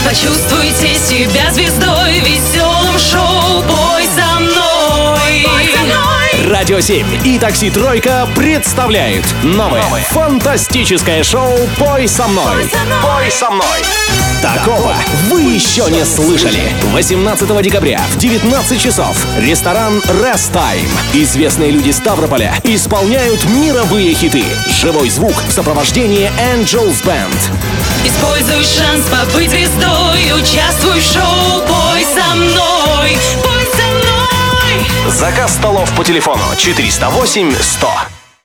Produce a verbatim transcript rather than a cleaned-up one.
Почувствуйте себя звездой в веселом шоу «Пой со мной». Пой со мной. Радио семь и Такси Тройка представляют новое Новое. фантастическое шоу «Пой со мной». Пой со мной. Пой со мной. Такого вы еще не слышали. восемнадцатого декабря в девятнадцать часов ресторан Rest Time. Известные люди Ставрополя исполняют мировые хиты. Живой звук в сопровождении Angels Band. Используй шанс побыть звездой, участвуй в шоу «Пой со мной». Пой со мной. Заказ столов по телефону четыреста восемь сто.